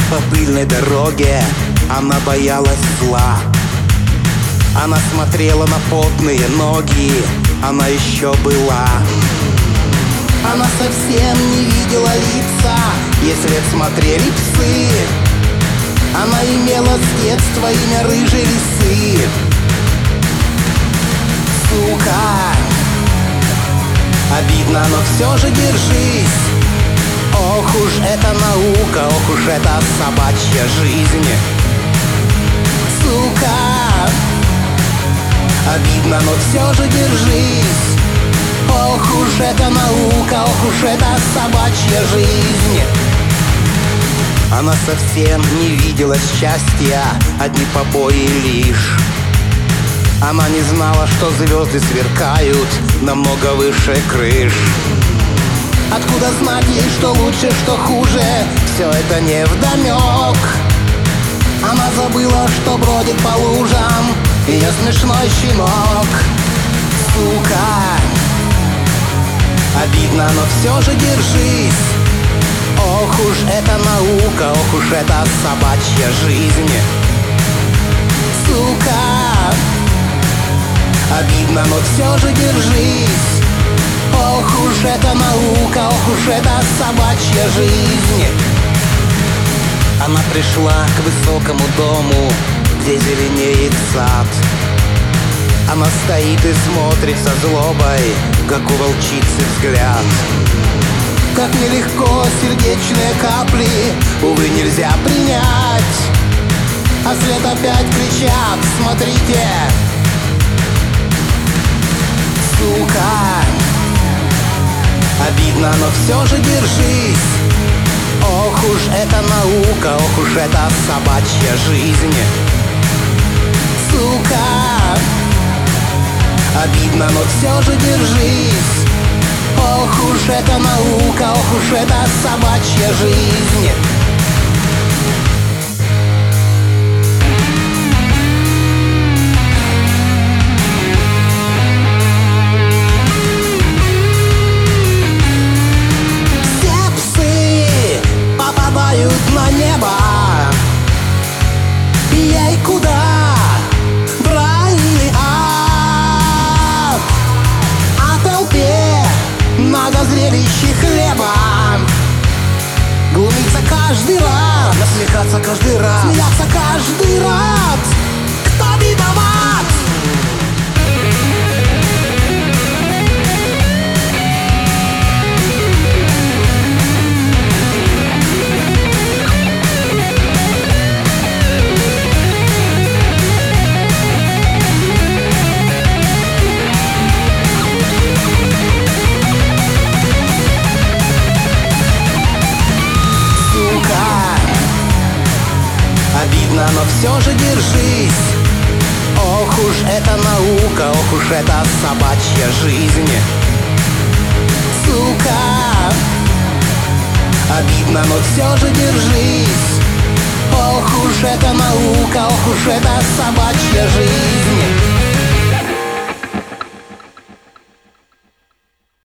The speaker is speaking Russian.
по пыльной дороге, она боялась зла. Она смотрела на потные ноги, она еще была. Она совсем не видела лица, ей вслед смотрели псы. Она имела с детства имя рыжей лисы. Сука, обидно, но все же держись. Ох уж эта наука, ох уж эта собачья жизнь. Сука, обидно, но все же держись. Ох уж эта наука, ох уж эта собачья жизнь. Она совсем не видела счастья, одни побои лишь. Она не знала, что звезды сверкают намного выше крыш. Откуда знать ей, что лучше, что хуже, все это невдомек. Она забыла, что бродит по лужам ее смешной щенок. Сука, обидно, но все же держись. Ох уж эта наука, ох уж эта собачья жизнь. Сука, обидно, но все же держись. Ох уж эта наука, ох уж эта собачья жизнь. Она пришла к высокому дому, где зеленеет сад. Она стоит и смотрит со злобой, как у волчицы взгляд. Как нелегко сердечные капли, увы, нельзя принять. А вслед опять кричат: смотрите! Сука, обидно, но все же держись. Ох уж эта наука, ох уж эта собачья жизнь. Сука, обидно, но все же держись. Ох уж эта наука, ох уж эта собачья жизнь. Все псы попадают на небо. Ей куда? Правильный ад. А толпе много зрелищ хлеба. Глумиться каждый раз, насмехаться каждый раз, смеяться каждый раз. Кто виноват? Обидно, но все же держись. Ох уж эта наука, ох уж эта собачья жизнь. Сука, обидно, но все же держись. Ох уж эта наука, ох уж эта собачья жизнь.